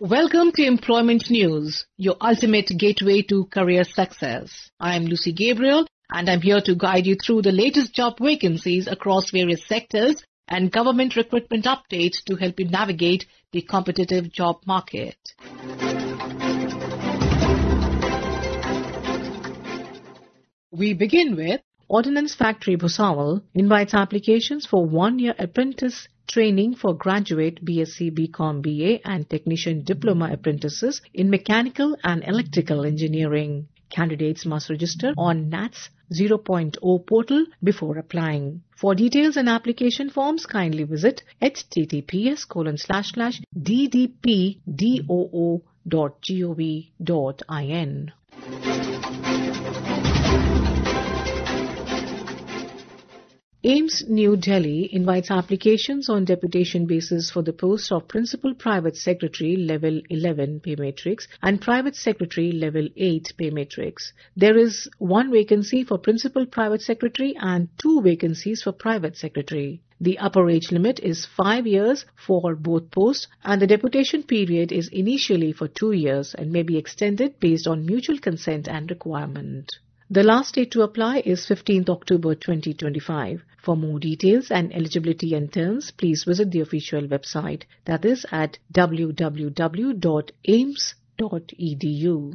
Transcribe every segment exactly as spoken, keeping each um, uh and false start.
Welcome to Employment News, your ultimate gateway to career success. I am Lucy Gabriel and I'm here to guide you through the latest job vacancies across various sectors and government recruitment updates to help you navigate the competitive job market. We begin with Ordnance Factory Bhusawal invites applications for one-year apprentice training for graduate B Sc, B Com, B A and technician diploma apprentices in mechanical and electrical engineering. Candidates must register on N A T S zero point zero portal before applying. For details and application forms, kindly visit https colon slash slash ddpdoo dot gov dot in. AIIMS New Delhi invites applications on deputation basis for the post of Principal Private Secretary Level eleven pay matrix and Private Secretary Level eight pay matrix. There is one vacancy for Principal Private Secretary and two vacancies for Private Secretary. The upper age limit is five years for both posts and the deputation period is initially for two years and may be extended based on mutual consent and requirement. The last date to apply is fifteenth October twenty twenty-five. For more details and eligibility and terms, please visit the official website, that is at w w w dot aims dot e d u.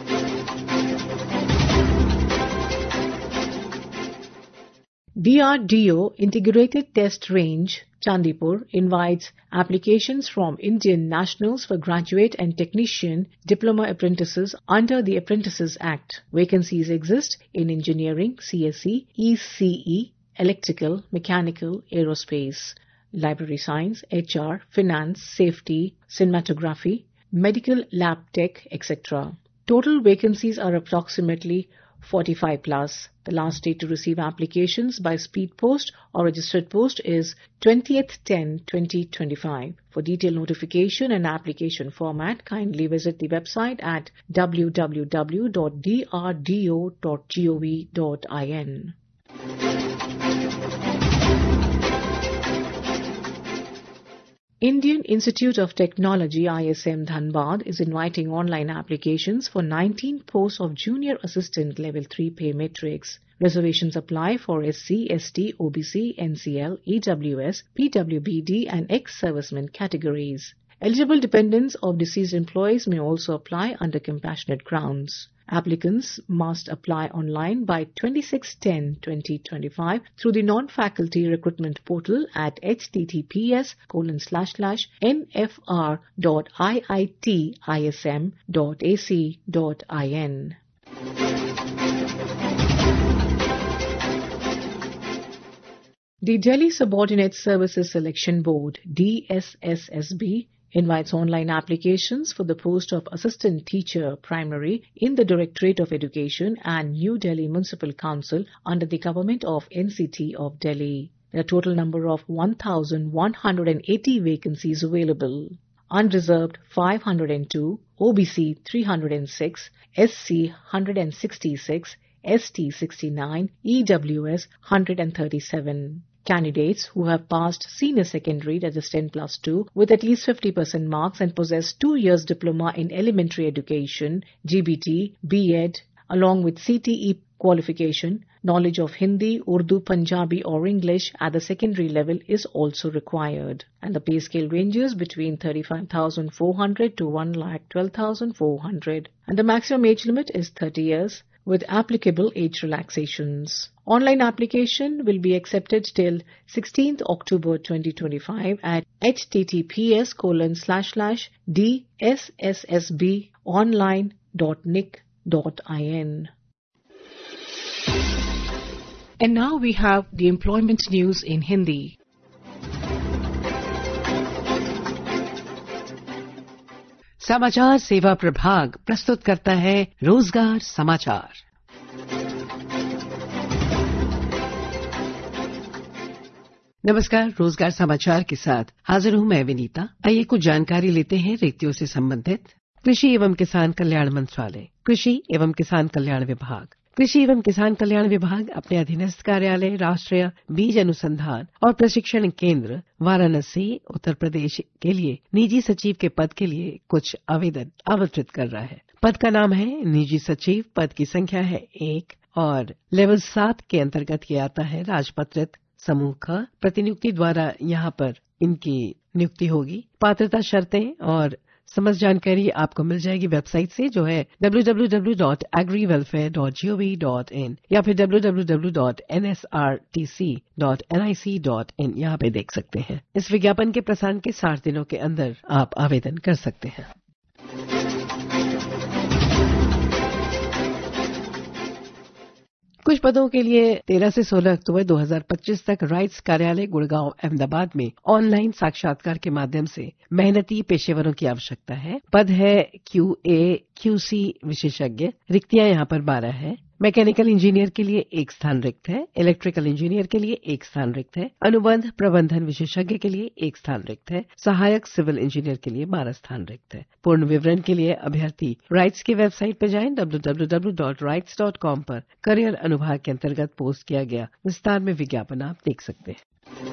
D R D O Integrated Test Range, Chandipur, invites applications from Indian nationals for graduate and technician diploma apprentices under the Apprentices Act. Vacancies exist in engineering, C S E, E C E, electrical, mechanical, aerospace, library science, H R, finance, safety, cinematography, medical lab tech, et cetera. Total vacancies are approximately forty-five plus. The last date to receive applications by speed post or registered post is twentieth ten twenty twenty-five. For detailed notification and application format, kindly visit the website at w w w dot d r d o dot gov dot in. Indian Institute of Technology I S M Dhanbad is inviting online applications for nineteen posts of Junior Assistant Level three pay matrix. Reservations apply for S C, S T, O B C, N C L, E W S, P W B D and ex-servicemen categories. Eligible dependents of deceased employees may also apply under compassionate grounds. Applicants must apply online by twenty-six ten twenty twenty-five through the non-faculty recruitment portal at https colon slash slash nfr dot iitism dot ac dot in. The Delhi Subordinate Services Selection Board, D S S S B, invites online applications for the post of Assistant Teacher Primary in the Directorate of Education and New Delhi Municipal Council under the Government of N C T of Delhi. There are a total number of one thousand one hundred eighty vacancies available. Unreserved five hundred two, O B C three hundred six, S C one hundred sixty-six, S T sixty-nine, E W S one hundred thirty-seven. Candidates who have passed senior secondary, that is ten plus two, with at least fifty percent marks and possess two years diploma in elementary education, G B T, B Ed, along with C T E qualification, knowledge of Hindi, Urdu, Punjabi or English at the secondary level is also required. And the pay scale ranges between thirty-five thousand four hundred to one lakh twelve thousand four hundred. And the maximum age limit is thirty years. With applicable age relaxations. Online application will be accepted till sixteenth October twenty twenty-five at https colon slash slash dsssbonline dot nic dot in. And now we have the employment news in Hindi. समाचार सेवा प्रभाग प्रस्तुत करता है रोजगार समाचार। नमस्कार, रोजगार समाचार के साथ हाजिर हूं मैं विनीता। आइए कुछ जानकारी लेते हैं रिक्तियों से संबंधित। कृषि एवं किसान कल्याण मंत्रालय, कृषि एवं किसान कल्याण विभाग कृषि एवं किसान कल्याण विभाग अपने अधीनस्थ कार्यालय राष्ट्रीय बीज अनुसंधान और प्रशिक्षण केंद्र वाराणसी उत्तर प्रदेश के लिए निजी सचिव के पद के लिए कुछ आवेदन आमंत्रित कर रहा है। पद का नाम है निजी सचिव, पद की संख्या है एक और लेवल सात के अंतर्गत ये आता है राजपत्रित समूह का। प्रतिनियुक्ति द्वारा यहाँ पर इनकी नियुक्ति होगी। पात्रता शर्तें और समस्त जानकारी आपको मिल जाएगी वेबसाइट से, जो है W W W dot agri welfare dot G O V dot in या फिर W W W dot N S R T C dot N I C dot in. यहाँ पे देख सकते हैं। इस विज्ञापन के प्रसारण के साठ दिनों के अंदर आप आवेदन कर सकते हैं। कुछ पदों के लिए तेरह से सोलह अक्टूबर दो हज़ार पच्चीस तक राइट्स कार्यालय गुड़गांव अहमदाबाद में ऑनलाइन साक्षात्कार के माध्यम से मेहनती पेशेवरों की आवश्यकता है। पद है क्यू ए क्यू सी विशेषज्ञ। रिक्तियां यहाँ पर बारह है। मैकेनिकल इंजीनियर के लिए एक स्थान रिक्त है। इलेक्ट्रिकल इंजीनियर के लिए एक स्थान रिक्त है। अनुबंध प्रबंधन विशेषज्ञ के लिए एक स्थान रिक्त है। सहायक सिविल इंजीनियर के लिए बारह स्थान रिक्त है। पूर्ण विवरण के लिए अभ्यर्थी राइट्स की वेबसाइट पर जाएं W W W dot rites dot com पर करियर अनुभाग के अंतर्गत पोस्ट किया गया विस्तार में विज्ञापन आप देख सकते हैं।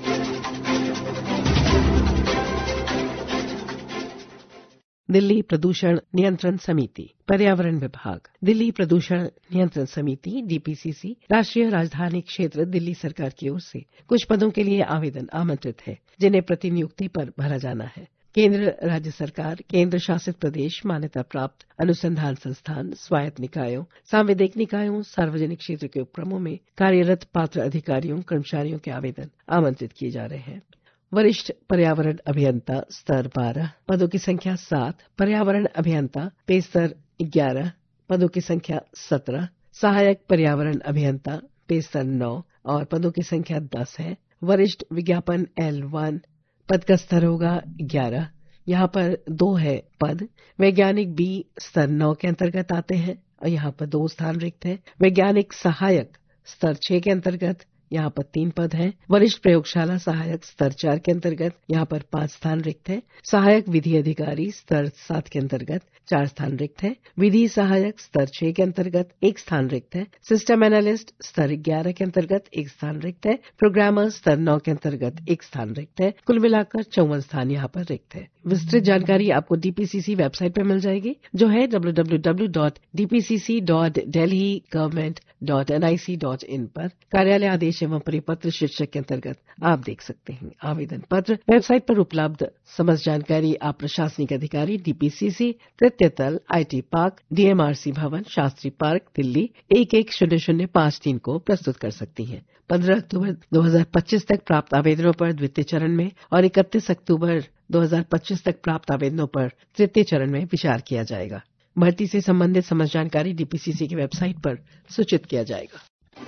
दिल्ली प्रदूषण नियंत्रण समिति पर्यावरण विभाग। दिल्ली प्रदूषण नियंत्रण समिति डी पी सी सी राष्ट्रीय राजधानी क्षेत्र दिल्ली सरकार की ओर से कुछ पदों के लिए आवेदन आमंत्रित है, जिन्हें प्रतिनियुक्ति पर भरा जाना है। केंद्र, राज्य सरकार, केंद्र शासित प्रदेश, मान्यता प्राप्त अनुसंधान संस्थान, स्वायत्त निकायों, सांविधिक निकायों, सार्वजनिक क्षेत्र के उपक्रमों में कार्यरत पात्र अधिकारियों, कर्मचारियों के आवेदन आमंत्रित किए जा रहे हैं। वरिष्ठ पर्यावरण अभियंता स्तर बारह, पदों की संख्या सात। पर्यावरण अभियंता पे स्तर ग्यारह, पदों की संख्या सत्रह। सहायक पर्यावरण अभियंता पे स्तर नौ और पदों की संख्या दस है। वरिष्ठ विज्ञापन एल वन, पद का स्तर होगा ग्यारह। यहाँ पर दो है पद। वैज्ञानिक बी स्तर नौ के अंतर्गत आते हैं और यहाँ पर दो स्थान रिक्त है। वैज्ञानिक सहायक स्तर छह के अंतर्गत यहाँ पर तीन पद हैं। वरिष्ठ प्रयोगशाला सहायक स्तर चार के अंतर्गत यहाँ पर पांच स्थान रिक्त है। सहायक विधि अधिकारी स्तर सात के अंतर्गत चार स्थान रिक्त है। विधि सहायक स्तर छह के अंतर्गत एक स्थान रिक्त है। सिस्टम एनालिस्ट स्तर ग्यारह के अंतर्गत एक स्थान रिक्त है। प्रोग्रामर स्तर नौ के अंतर्गत एक स्थान रिक्त है। कुल मिलाकर चौवन स्थान यहाँ पर रिक्त है। विस्तृत जानकारी आपको D P C C website पर मिल जाएगी, जो है W W W dot D P C C dot Delhi government dot N I C dot in पर कार्यालय आदेश एवं परिपत्र शीर्षक के अंतर्गत आप देख सकते हैं। आवेदन पत्र वेबसाइट पर उपलब्ध। समस्त जानकारी आप प्रशासनिक अधिकारी डी पी सी सी तृतीय तल I T park D M R C भवन शास्त्री पार्क दिल्ली एक एक शून्य शून्य पाँच तीन को प्रस्तुत कर सकती हैं। पंद्रह अक्टूबर दो हज़ार पच्चीस तक प्राप्त आवेदनों पर द्वितीय चरण में और इकतीस अक्टूबर दो हज़ार पच्चीस तक प्राप्त आवेदनों पर तृतीय चरण में विचार किया जाएगा। भर्ती से संबंधित समस्त जानकारी डी पी सी सी की वेबसाइट पर सूचित किया जाएगा।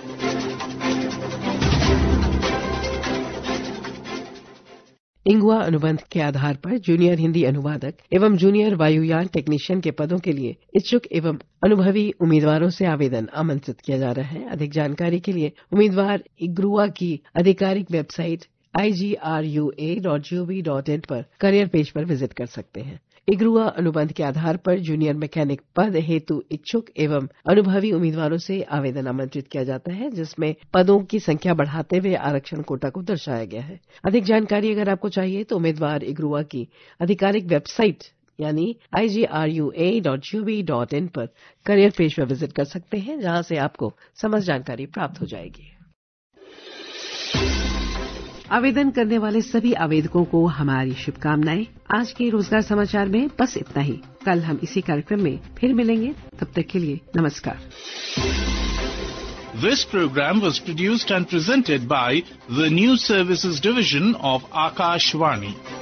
इंगुआ अनुबंध के आधार पर जूनियर हिंदी अनुवादक एवं जूनियर वायुयान टेक्नीशियन के पदों के लिए इच्छुक एवं अनुभवी उम्मीदवारों से आवेदन आमंत्रित किया जा रहा है। अधिक जानकारी के लिए उम्मीदवार इग्रुआ की आधिकारिक website I G R U A dot G O V dot in पर करियर पेज पर विजिट कर सकते हैं। इग्रुआ अनुबंध के आधार पर जूनियर मैकेनिक पद हेतु इच्छुक एवं अनुभवी उम्मीदवारों से आवेदन आमंत्रित किया जाता है, जिसमें पदों की संख्या बढ़ाते हुए आरक्षण कोटा को दर्शाया गया है। अधिक जानकारी अगर आपको चाहिए तो उम्मीदवार इग्रुआ की आधिकारिक वेबसाइट यानी I G R U A dot G O V dot in पर करियर पेज पर विजिट कर सकते हैं, जहां से आपको समस्त जानकारी प्राप्त हो जाएगी। आवेदन करने वाले सभी आवेदकों को हमारी शुभकामनाएं। आज के रोजगार समाचार में बस इतना ही। कल हम इसी कार्यक्रम में फिर मिलेंगे। तब तक के लिए नमस्कार। This program was produced and presented by the News Services Division of Akashvani.